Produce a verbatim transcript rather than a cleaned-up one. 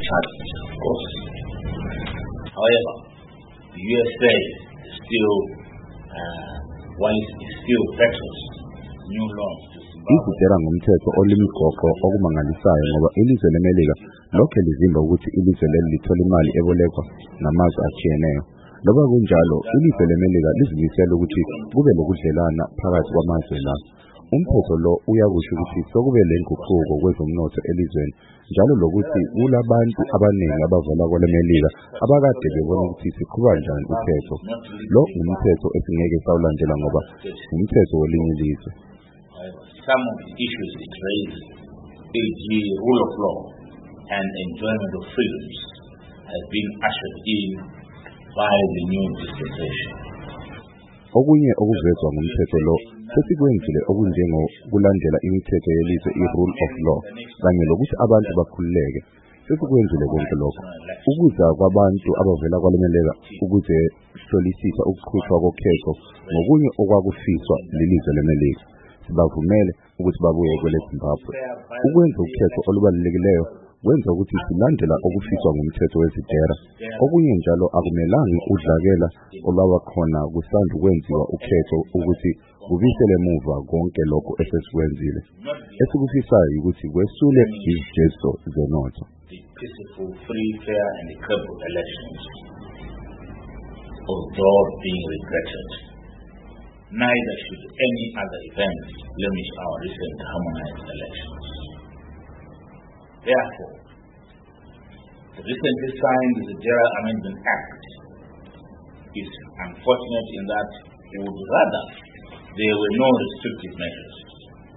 challenge, of course. However, the U S A is still, uh, while it's still vetoes new laws to izitera ngomthetho olimgoqo okumangalisayo ngoba ilizwe leMelika lokho lizimba ukuthi ilizwe leli lithola imali ebolekwa namazwe atshiyeneyo. Loba kunjalo, ilizwe leMelika lizimisela ukuthi kube lokudlelana phakathi kwamazwe la. Umphetho lo uyakusho ukuthi sokube lenguquko kwezomnotho elizweni, njalo lokuthi kulabantu abaningi abavela kweleMelika abakade bebona ukuthi siqhuba njani ukhetho. Lo ngumthetho esingeke sawulandela ngoba umthetho welinye ilizwe. Some of the issues it raises, for example, rule of law and enjoyment of freedoms, have been ushered in by the new dispensation. Okunye okuvezwa ngumthetho lo sesikwenzile okunjengokulandela imithetho yelizwe i-rule of law kanye lokuthi abantu bakhululeke. Sesikwenzile konke lokho ukuza kwabantu abavela kwalemeleka ukuze hlolisisa ukuqhutshwa kokhetho ngokunye okwakufiswa lilizwe leMelika. Sibavumele ukuthi babuye kweleZimbabwe. Ukwenza ukhetho olubalulekileyo kwenza ukuthi silandela okufiswa ngumthetho wezitera. Okunye njalo akumelanga udlakela olwaba khona kusanda ukwenziwa ukhetho ukuthi kubisele emuva konke lokho esesikwenzile. Esikufisayo ukuthi kwesule izijezo zenotho. Peaceful, free, fair and equitable elections, although being regretted. Neither should any other event blemish our recent harmonized elections. Therefore, the recently signed Zedera Amendment Act is unfortunate in that we would rather there were no restrictive measures